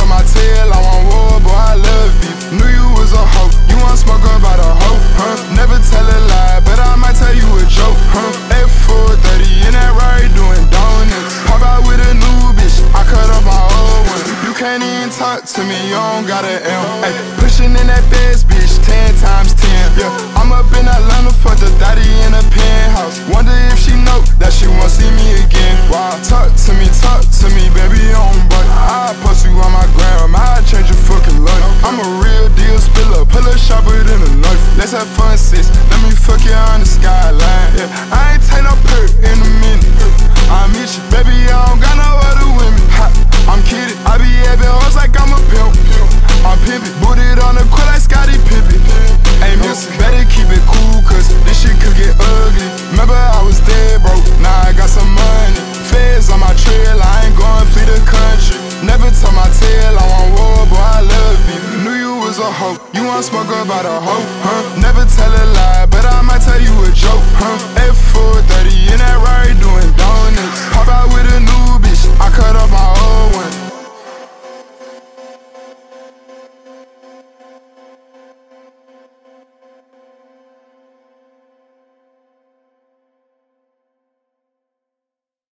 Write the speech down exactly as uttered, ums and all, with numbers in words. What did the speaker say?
tuck my tail, I want war, boy, I love beef. Knew you was a hoe, you want smoke about a hoe, huh? Never tell a lie, but I might tell you a joke, huh? F four thirty in that ride doing donuts. Pop out with a new bitch, I cut up my old one. You can't even talk to me, you don't got an M. Ay, pushing in that best bitch, ten times ten. Yeah, I'm up in Atlanta for the daddy in a penthouse. Wonder if she know that she won't see me again. Wow, talk to me, talk to me, baby, on butt. I'll post you on my gram, I'll change your fucking life. I'm a real deal spiller, pull a sharper than a knife. Let's have fun, sis, let me fuck you on the skyline. Yeah, I ain't take no perk in a minute. I'll meet you, baby, I don't got no other women. Ha, I'm kidding, I be having hoes like I'm a pimp. I'm pimpin', booted on the court like Scottie Pippen. Ain't missing, better keep it cool, cause this shit could get ugly. Remember I was dead broke, now I got some money. Feds on my trail, I ain't going flee the country. Never tuck my tail, I want war, boy, I love you. Knew you was a hoe, you want smoke about a hoe, huh? Never tell a lie, but I might tell you a joke, huh? F four thirty in that ride doing donuts. Pop out with a new bitch, I cut off my old one.